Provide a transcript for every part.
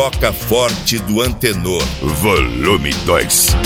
toca forte do Antenor. Volume 2.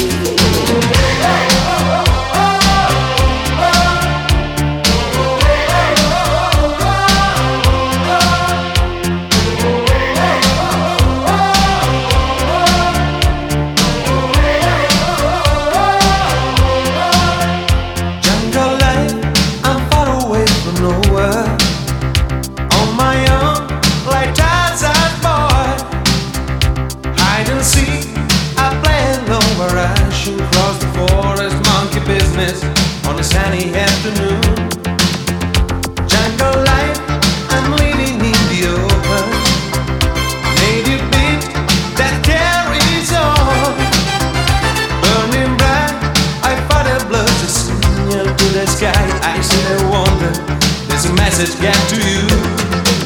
On a sunny afternoon, jungle life, I'm living in the open. Native beat that carries on, burning bright. I fight a blood to signal to the sky. I see a wonder. There's a message get to you.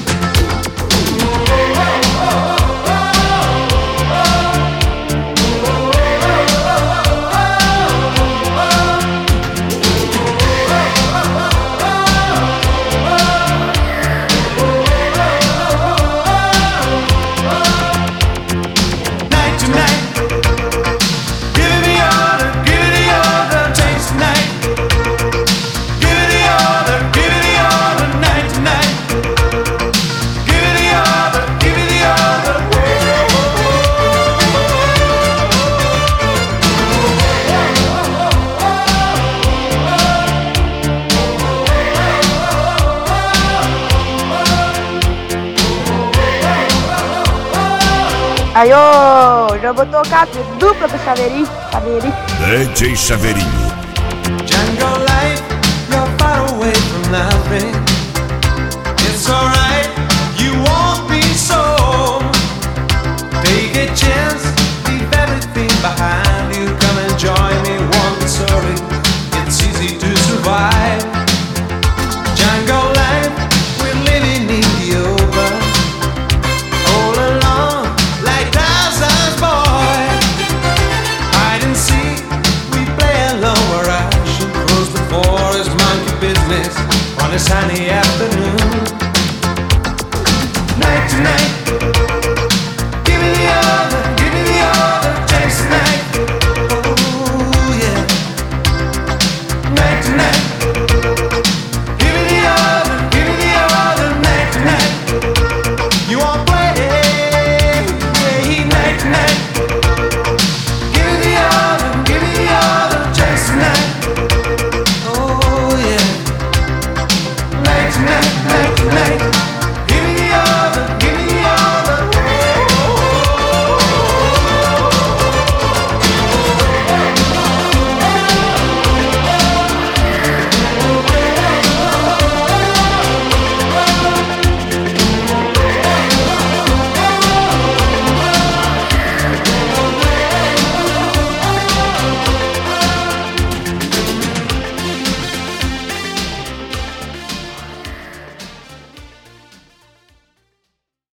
Aí, ô, já vou tocar dupla pro Chaveirinho. DJ Chaveirinho. Jungle life, you're far away from nothing. It's alright, you won't be so.